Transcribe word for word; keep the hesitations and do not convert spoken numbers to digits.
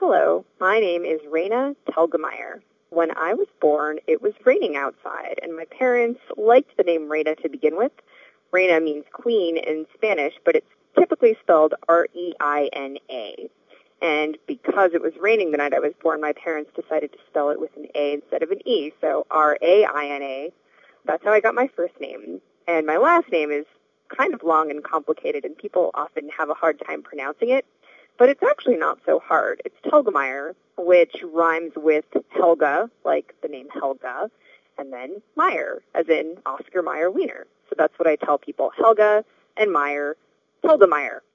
Hello, my name is Raina Telgemeier. When I was born, it was raining outside, and my parents liked the name Reina to begin with. Reina means queen in Spanish, but it's typically spelled R E I N A. And because it was raining the night I was born, my parents decided to spell it with an A instead of an E, so R A I N A. That's how I got my first name. And my last name is kind of long and complicated, and people often have a hard time pronouncing it. But it's actually not so hard. It's Telgemeier, which rhymes with Helga, like the name Helga, and then Meyer, as in Oscar Mayer Wiener. So that's what I tell people, Helga and Meyer, Telgemeier.